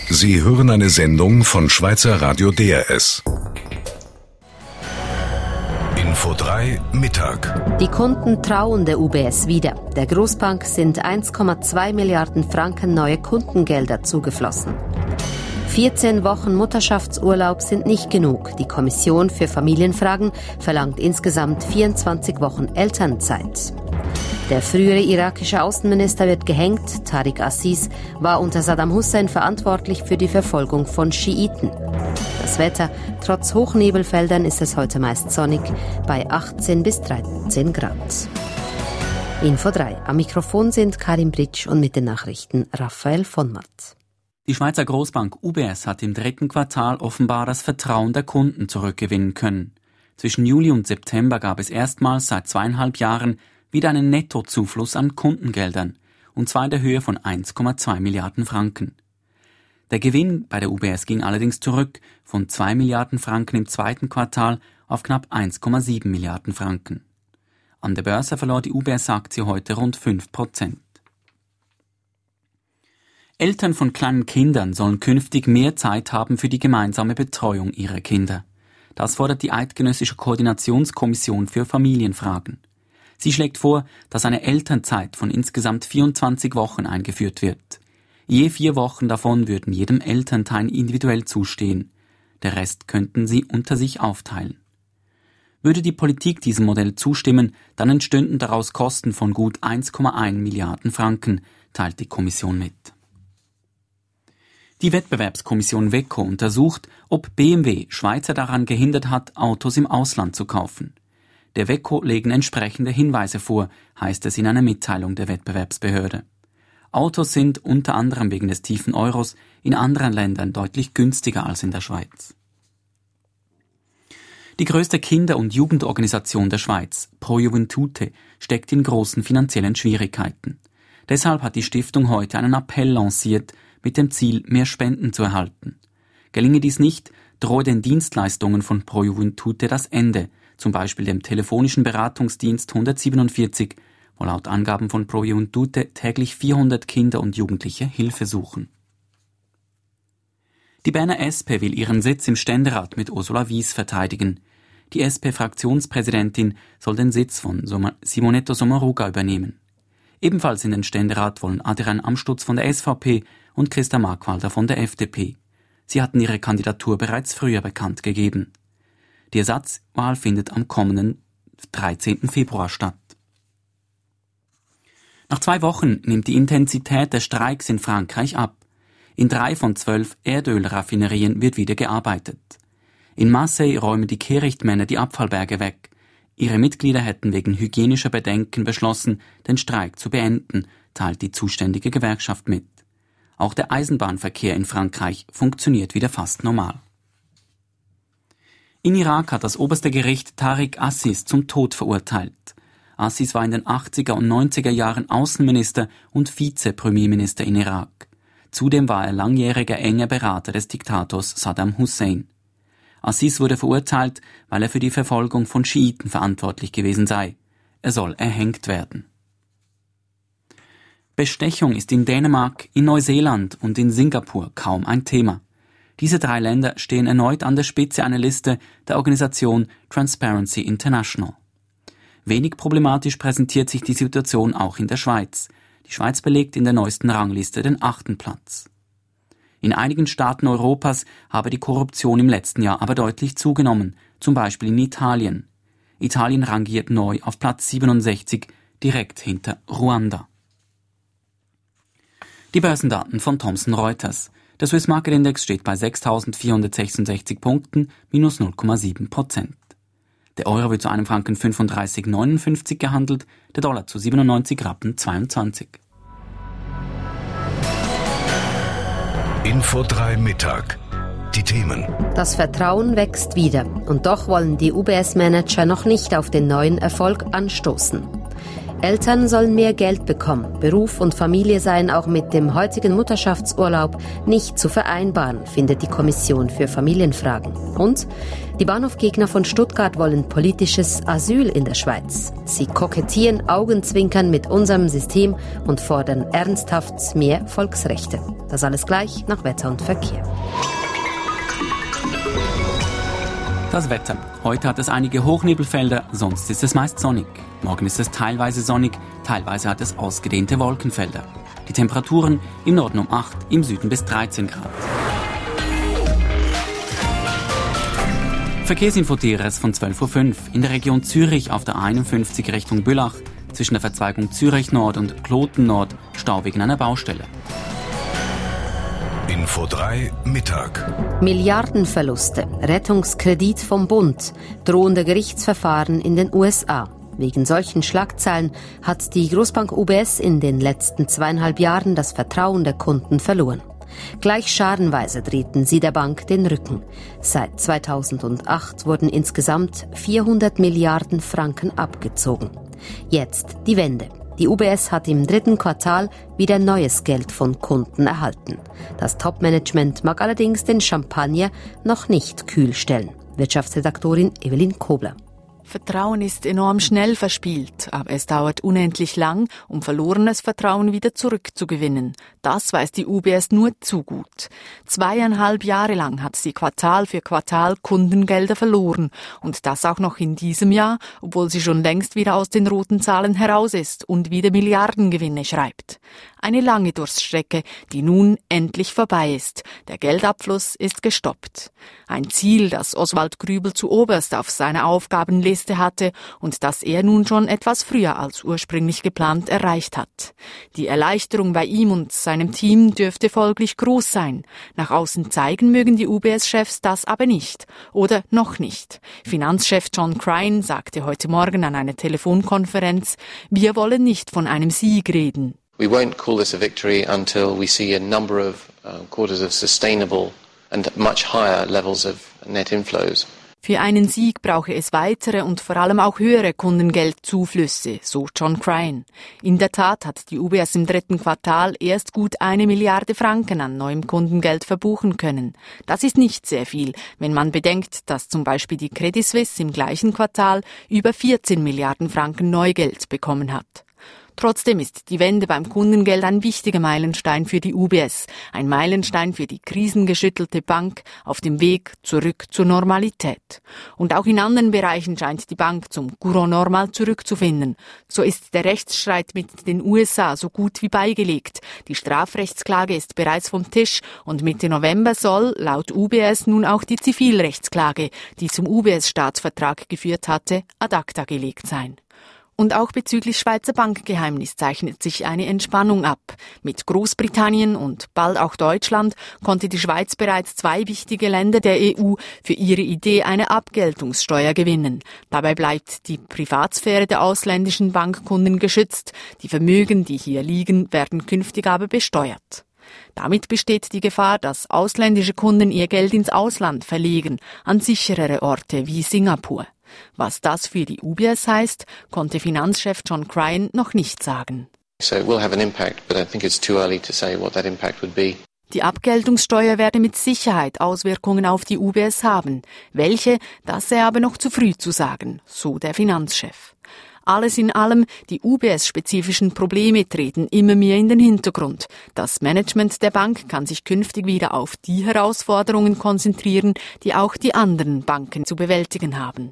Sie hören eine Sendung von Schweizer Radio DRS. Info 3 Mittag. Die Kunden trauen der UBS wieder. Der Großbank sind 1,2 Milliarden Franken neue Kundengelder zugeflossen. 14 Wochen Mutterschaftsurlaub sind nicht genug. Die Kommission für Familienfragen verlangt insgesamt 24 Wochen Elternzeit. Der frühere irakische Außenminister wird gehängt. Tariq Aziz war unter Saddam Hussein verantwortlich für die Verfolgung von Schiiten. Das Wetter: Trotz Hochnebelfeldern ist es heute meist sonnig bei 18 bis 13 Grad. Info 3. Am Mikrofon sind Karin Britsch und mit den Nachrichten Raphael von Matt. Die Schweizer Großbank UBS hat im 3. Quartal offenbar das Vertrauen der Kunden zurückgewinnen können. Zwischen Juli und September gab es erstmals seit 2,5 Jahren wieder einen Nettozufluss an Kundengeldern, und zwar in der Höhe von 1,2 Milliarden Franken. Der Gewinn bei der UBS ging allerdings zurück von 2 Milliarden Franken im 2. Quartal auf knapp 1,7 Milliarden Franken. An der Börse verlor die UBS-Aktie heute rund 5%. Eltern von kleinen Kindern sollen künftig mehr Zeit haben für die gemeinsame Betreuung ihrer Kinder. Das fordert die Eidgenössische Koordinationskommission für Familienfragen. Sie schlägt vor, dass eine Elternzeit von insgesamt 24 Wochen eingeführt wird. Je 4 Wochen davon würden jedem Elternteil individuell zustehen. Der Rest könnten sie unter sich aufteilen. Würde die Politik diesem Modell zustimmen, dann entstünden daraus Kosten von gut 1,1 Milliarden Franken, teilt die Kommission mit. Die Wettbewerbskommission WECO untersucht, ob BMW Schweizer daran gehindert hat, Autos im Ausland zu kaufen. Der WECO legen entsprechende Hinweise vor, heißt es in einer Mitteilung der Wettbewerbsbehörde. Autos sind unter anderem wegen des tiefen Euros in anderen Ländern deutlich günstiger als in der Schweiz. Die größte Kinder- und Jugendorganisation der Schweiz, Pro Juventute, steckt in großen finanziellen Schwierigkeiten. Deshalb hat die Stiftung heute einen Appell lanciert, mit dem Ziel, mehr Spenden zu erhalten. Gelinge dies nicht, drohe den Dienstleistungen von Pro Juventute das Ende, zum Beispiel dem telefonischen Beratungsdienst 147, wo laut Angaben von Pro Juventute täglich 400 Kinder und Jugendliche Hilfe suchen. Die Berner SP will ihren Sitz im Ständerat mit Ursula Wyss verteidigen. Die SP-Fraktionspräsidentin soll den Sitz von Simonetta Sommaruga übernehmen. Ebenfalls in den Ständerat wollen Adrian Amstutz von der SVP und Christa Markwalder von der FDP. Sie hatten ihre Kandidatur bereits früher bekannt gegeben. Die Ersatzwahl findet am kommenden 13. Februar statt. Nach 2 Wochen nimmt die Intensität der Streiks in Frankreich ab. In 3 von 12 Erdölraffinerien wird wieder gearbeitet. In Marseille räumen die Kehrichtmänner die Abfallberge weg. Ihre Mitglieder hätten wegen hygienischer Bedenken beschlossen, den Streik zu beenden, teilt die zuständige Gewerkschaft mit. Auch der Eisenbahnverkehr in Frankreich funktioniert wieder fast normal. In Irak hat das oberste Gericht Tariq Aziz zum Tod verurteilt. Aziz war in den 80er und 90er Jahren Außenminister und Vize-Premierminister in Irak. Zudem war er langjähriger enger Berater des Diktators Saddam Hussein. Aziz wurde verurteilt, weil er für die Verfolgung von Schiiten verantwortlich gewesen sei. Er soll erhängt werden. Bestechung ist in Dänemark, in Neuseeland und in Singapur kaum ein Thema. Diese 3 Länder stehen erneut an der Spitze einer Liste der Organisation Transparency International. Wenig problematisch präsentiert sich die Situation auch in der Schweiz. Die Schweiz belegt in der neuesten Rangliste den 8. Platz. In einigen Staaten Europas habe die Korruption im letzten Jahr aber deutlich zugenommen, zum Beispiel in Italien. Italien rangiert neu auf Platz 67, direkt hinter Ruanda. Die Börsendaten von Thomson Reuters. Der Swiss Market Index steht bei 6.466 Punkten, minus 0,7%. Der Euro wird zu einem Franken 35,59 gehandelt, der Dollar zu 97 Rappen 22. Info 3 Mittag. Die Themen. Das Vertrauen wächst wieder und doch wollen die UBS-Manager noch nicht auf den neuen Erfolg anstoßen. Eltern sollen mehr Geld bekommen. Beruf und Familie seien auch mit dem heutigen Mutterschaftsurlaub nicht zu vereinbaren, findet die Kommission für Familienfragen. Und die Bahnhofgegner von Stuttgart wollen politisches Asyl in der Schweiz. Sie kokettieren augenzwinkern mit unserem System und fordern ernsthaft mehr Volksrechte. Das alles gleich nach Wetter und Verkehr. Das Wetter. Heute hat es einige Hochnebelfelder, sonst ist es meist sonnig. Morgen ist es teilweise sonnig, teilweise hat es ausgedehnte Wolkenfelder. Die Temperaturen im Norden um 8, im Süden bis 13 Grad. Verkehrsinfo DRS von 12.05 Uhr. In der Region Zürich auf der 51 Richtung Bülach, zwischen der Verzweigung Zürich Nord und Kloten Nord, Stau wegen einer Baustelle. Info 3 Mittag. Milliardenverluste, Rettungskredit vom Bund, drohende Gerichtsverfahren in den USA. Wegen solchen Schlagzeilen hat die Großbank UBS in den letzten 2,5 Jahren das Vertrauen der Kunden verloren. Gleich scharenweise drehten sie der Bank den Rücken. Seit 2008 wurden insgesamt 400 Milliarden Franken abgezogen. Jetzt die Wende. Die UBS hat im 3. Quartal wieder neues Geld von Kunden erhalten. Das Top-Management mag allerdings den Champagner noch nicht kühl stellen. Wirtschaftsredaktorin Evelyn Kobler. Vertrauen ist enorm schnell verspielt, aber es dauert unendlich lang, um verlorenes Vertrauen wieder zurückzugewinnen. Das weiß die UBS nur zu gut. 2,5 Jahre lang hat sie Quartal für Quartal Kundengelder verloren. Und das auch noch in diesem Jahr, obwohl sie schon längst wieder aus den roten Zahlen heraus ist und wieder Milliardengewinne schreibt. Eine lange Durststrecke, die nun endlich vorbei ist. Der Geldabfluss ist gestoppt. Ein Ziel, das Oswald Grübel zuoberst auf seiner Aufgabenliste hatte und das er nun schon etwas früher als ursprünglich geplant erreicht hat. Die Erleichterung bei ihm und seinem Team dürfte folglich groß sein. Nach außen zeigen mögen die UBS-Chefs das aber nicht. Oder noch nicht. Finanzchef John Crine sagte heute Morgen an einer Telefonkonferenz, wir wollen nicht von einem Sieg reden. We won't call this a victory until we see a number of quarters of sustainable and much higher levels of net inflows. Für einen Sieg brauche es weitere und vor allem auch höhere Kundengeldzuflüsse, so John Crine. In der Tat hat die UBS im 3. Quartal erst gut 1 Milliarde Franken an neuem Kundengeld verbuchen können. Das ist nicht sehr viel, wenn man bedenkt, dass zum Beispiel die Credit Suisse im gleichen Quartal über 14 Milliarden Franken Neugeld bekommen hat. Trotzdem ist die Wende beim Kundengeld ein wichtiger Meilenstein für die UBS, ein Meilenstein für die krisengeschüttelte Bank auf dem Weg zurück zur Normalität. Und auch in anderen Bereichen scheint die Bank zum Courant normal zurückzufinden. So ist der Rechtsstreit mit den USA so gut wie beigelegt. Die Strafrechtsklage ist bereits vom Tisch und Mitte November soll laut UBS nun auch die Zivilrechtsklage, die zum UBS-Staatsvertrag geführt hatte, ad acta gelegt sein. Und auch bezüglich Schweizer Bankgeheimnis zeichnet sich eine Entspannung ab. Mit Großbritannien und bald auch Deutschland konnte die Schweiz bereits 2 wichtige Länder der EU für ihre Idee eine Abgeltungssteuer gewinnen. Dabei bleibt die Privatsphäre der ausländischen Bankkunden geschützt. Die Vermögen, die hier liegen, werden künftig aber besteuert. Damit besteht die Gefahr, dass ausländische Kunden ihr Geld ins Ausland verlegen, an sicherere Orte wie Singapur. Was das für die UBS heißt, konnte Finanzchef John Crine noch nicht sagen. So it will have an impact, but I think it's too early to say what that impact would be. Die Abgeltungssteuer werde mit Sicherheit Auswirkungen auf die UBS haben. Welche, das sei aber noch zu früh zu sagen, so der Finanzchef. Alles in allem, die UBS-spezifischen Probleme treten immer mehr in den Hintergrund. Das Management der Bank kann sich künftig wieder auf die Herausforderungen konzentrieren, die auch die anderen Banken zu bewältigen haben.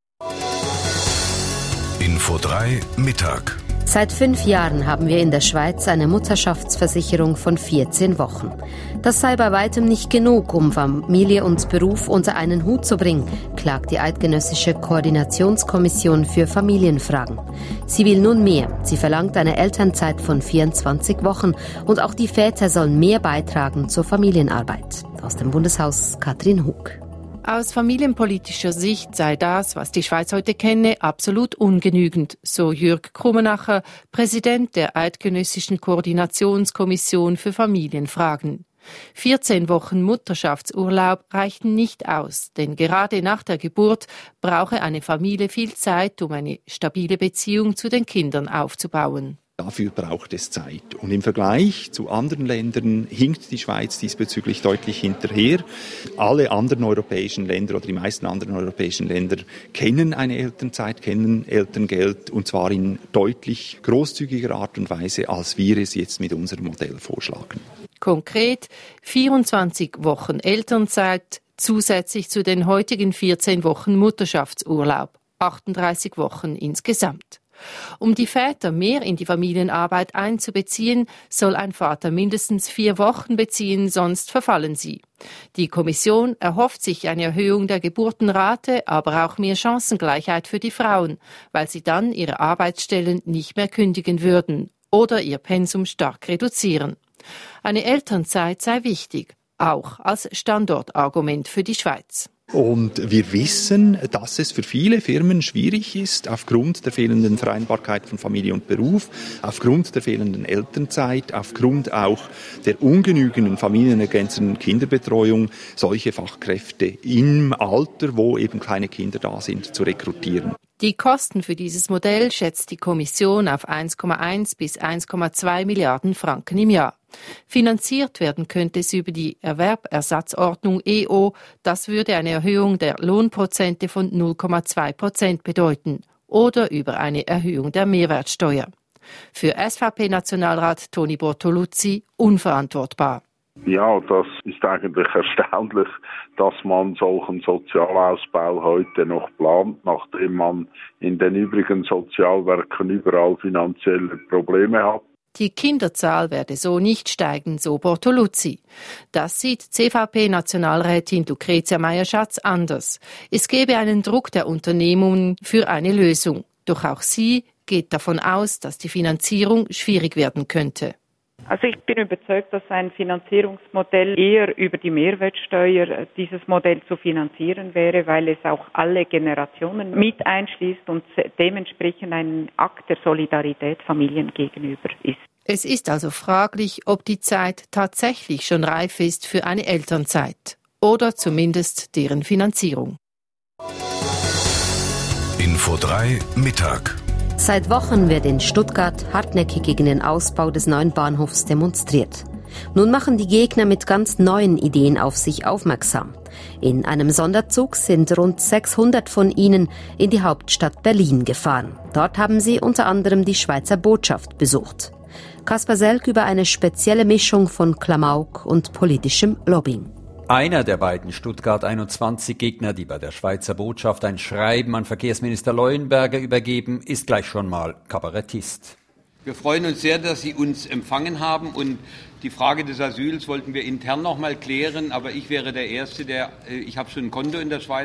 Info 3 Mittag. Seit 5 Jahren haben wir in der Schweiz eine Mutterschaftsversicherung von 14 Wochen. Das sei bei weitem nicht genug, um Familie und Beruf unter einen Hut zu bringen, klagt die Eidgenössische Koordinationskommission für Familienfragen. Sie will nun mehr. Sie verlangt eine Elternzeit von 24 Wochen und auch die Väter sollen mehr beitragen zur Familienarbeit. Aus dem Bundeshaus Katrin Hug. Aus familienpolitischer Sicht sei das, was die Schweiz heute kenne, absolut ungenügend, so Jürg Krummenacher, Präsident der Eidgenössischen Koordinationskommission für Familienfragen. 14 Wochen Mutterschaftsurlaub reichten nicht aus, denn gerade nach der Geburt brauche eine Familie viel Zeit, um eine stabile Beziehung zu den Kindern aufzubauen. Dafür braucht es Zeit. Und im Vergleich zu anderen Ländern hinkt die Schweiz diesbezüglich deutlich hinterher. Alle anderen europäischen Länder oder die meisten anderen europäischen Länder kennen eine Elternzeit, kennen Elterngeld, und zwar in deutlich großzügiger Art und Weise, als wir es jetzt mit unserem Modell vorschlagen. Konkret 24 Wochen Elternzeit zusätzlich zu den heutigen 14 Wochen Mutterschaftsurlaub, 38 Wochen insgesamt. Um die Väter mehr in die Familienarbeit einzubeziehen, soll ein Vater mindestens 4 Wochen beziehen, sonst verfallen sie. Die Kommission erhofft sich eine Erhöhung der Geburtenrate, aber auch mehr Chancengleichheit für die Frauen, weil sie dann ihre Arbeitsstellen nicht mehr kündigen würden oder ihr Pensum stark reduzieren. Eine Elternzeit sei wichtig, auch als Standortargument für die Schweiz. Und wir wissen, dass es für viele Firmen schwierig ist, aufgrund der fehlenden Vereinbarkeit von Familie und Beruf, aufgrund der fehlenden Elternzeit, aufgrund auch der ungenügenden familienergänzenden Kinderbetreuung, solche Fachkräfte im Alter, wo eben kleine Kinder da sind, zu rekrutieren. Die Kosten für dieses Modell schätzt die Kommission auf 1,1 bis 1,2 Milliarden Franken im Jahr. Finanziert werden könnte es über die Erwerbersatzordnung EO. Das würde eine Erhöhung der Lohnprozente von 0,2% bedeuten oder über eine Erhöhung der Mehrwertsteuer. Für SVP-Nationalrat Toni Bortoluzzi unverantwortbar. Ja, das ist eigentlich erstaunlich, dass man solchen Sozialausbau heute noch plant, nachdem man in den übrigen Sozialwerken überall finanzielle Probleme hat. Die Kinderzahl werde so nicht steigen, so Bortoluzzi. Das sieht CVP-Nationalrätin Lucretia Meier-Schatz anders. Es gebe einen Druck der Unternehmungen für eine Lösung. Doch auch sie geht davon aus, dass die Finanzierung schwierig werden könnte. Also ich bin überzeugt, dass ein Finanzierungsmodell eher über die Mehrwertsteuer dieses Modell zu finanzieren wäre, weil es auch alle Generationen mit einschließt und dementsprechend ein Akt der Solidarität Familien gegenüber ist. Es ist also fraglich, ob die Zeit tatsächlich schon reif ist für eine Elternzeit oder zumindest deren Finanzierung. Info 3 Mittag. Seit Wochen wird in Stuttgart hartnäckig gegen den Ausbau des neuen Bahnhofs demonstriert. Nun machen die Gegner mit ganz neuen Ideen auf sich aufmerksam. In einem Sonderzug sind rund 600 von ihnen in die Hauptstadt Berlin gefahren. Dort haben sie unter anderem die Schweizer Botschaft besucht. Kaspar Selk über eine spezielle Mischung von Klamauk und politischem Lobbying. Einer der beiden Stuttgart 21-Gegner, die bei der Schweizer Botschaft ein Schreiben an Verkehrsminister Leuenberger übergeben, ist gleich schon mal Kabarettist. Wir freuen uns sehr, dass Sie uns empfangen haben, und die Frage des Asyls wollten wir intern noch mal klären, aber ich wäre der Erste, ich habe schon ein Konto in der Schweiz,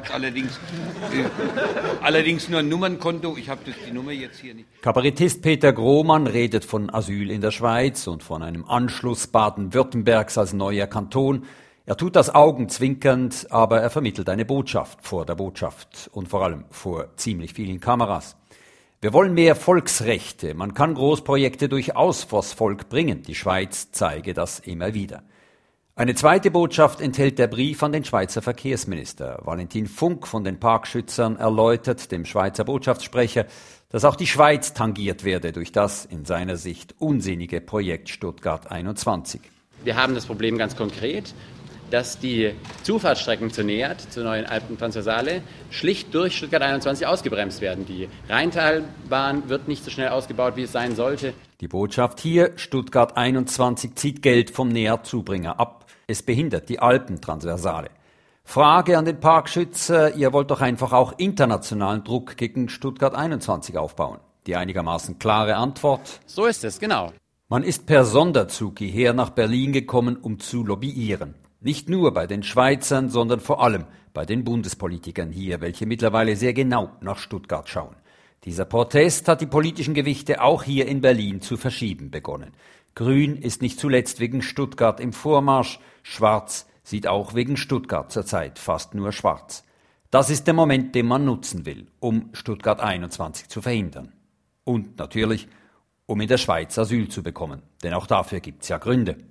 allerdings nur ein Nummernkonto, ich habe die Nummer jetzt hier nicht. Kabarettist Peter Grohmann redet von Asyl in der Schweiz und von einem Anschluss Baden-Württembergs als neuer Kanton. Er tut das augenzwinkernd, aber er vermittelt eine Botschaft vor der Botschaft und vor allem vor ziemlich vielen Kameras. Wir wollen mehr Volksrechte. Man kann Großprojekte durchaus vors Volk bringen. Die Schweiz zeige das immer wieder. Eine zweite Botschaft enthält der Brief an den Schweizer Verkehrsminister. Valentin Funk von den Parkschützern erläutert dem Schweizer Botschaftssprecher, dass auch die Schweiz tangiert werde durch das in seiner Sicht unsinnige Projekt Stuttgart 21. Wir haben das Problem ganz konkret, dass die Zufahrtsstrecken zur NEAT, zur neuen Alpentransversale, schlicht durch Stuttgart 21 ausgebremst werden. Die Rheintalbahn wird nicht so schnell ausgebaut, wie es sein sollte. Die Botschaft hier, Stuttgart 21 zieht Geld vom NEAT-Zubringer ab. Es behindert die Alpentransversale. Frage an den Parkschützer, ihr wollt doch einfach auch internationalen Druck gegen Stuttgart 21 aufbauen. Die einigermaßen klare Antwort: So ist es, genau. Man ist per Sonderzug hierher nach Berlin gekommen, um zu lobbyieren. Nicht nur bei den Schweizern, sondern vor allem bei den Bundespolitikern hier, welche mittlerweile sehr genau nach Stuttgart schauen. Dieser Protest hat die politischen Gewichte auch hier in Berlin zu verschieben begonnen. Grün ist nicht zuletzt wegen Stuttgart im Vormarsch, Schwarz sieht auch wegen Stuttgart zurzeit fast nur schwarz. Das ist der Moment, den man nutzen will, um Stuttgart 21 zu verhindern. Und natürlich, um in der Schweiz Asyl zu bekommen, denn auch dafür gibt's ja Gründe.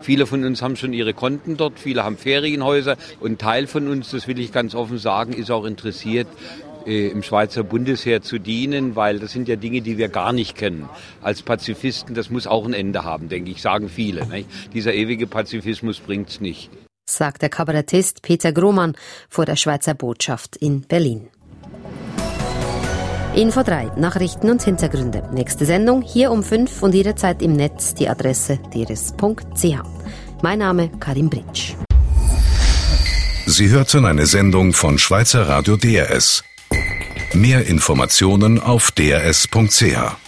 Viele von uns haben schon ihre Konten dort, viele haben Ferienhäuser und ein Teil von uns, das will ich ganz offen sagen, ist auch interessiert, im Schweizer Bundesheer zu dienen, weil das sind ja Dinge, die wir gar nicht kennen. Als Pazifisten, das muss auch ein Ende haben, denke ich, sagen viele. Nicht? Dieser ewige Pazifismus bringt's nicht. Sagt der Kabarettist Peter Grohmann vor der Schweizer Botschaft in Berlin. Info 3, Nachrichten und Hintergründe. Nächste Sendung hier um 5 und jederzeit im Netz, die Adresse drs.ch. Mein Name Karin Britsch. Sie hörten eine Sendung von Schweizer Radio DRS. Mehr Informationen auf drs.ch.